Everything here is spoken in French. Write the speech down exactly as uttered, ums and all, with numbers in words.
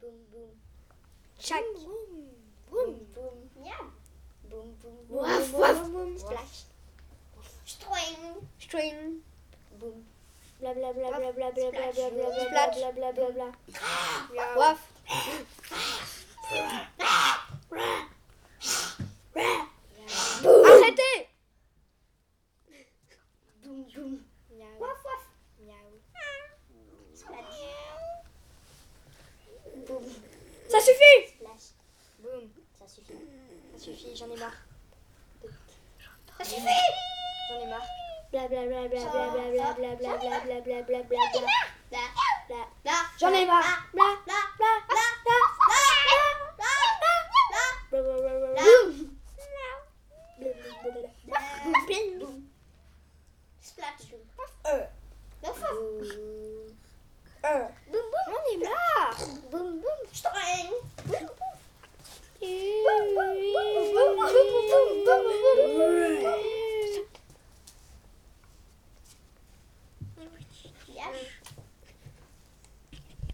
boum, boum. Chac. Boum, boum. Miam. Boum, boum. Waf, waf, boum. Splash. String. String. Boum. Bla bla bla bla bla bla bla Splash. bla bla Splash. bla bla bla bla. Miaou. Waf. Arrêtez. Boum, boum. Miaou. Waf, waf. Miaou. Splash. Boum. Ça suffit. Splash. Boum. Ça suffit. Ça suffit, j'en ai marre. Ça suffit. J'en ai marre. Bla bla bla bla bla bla bla bla bla bla bla bla bla bla bla. Là. Bla. Là. J'en ai marre.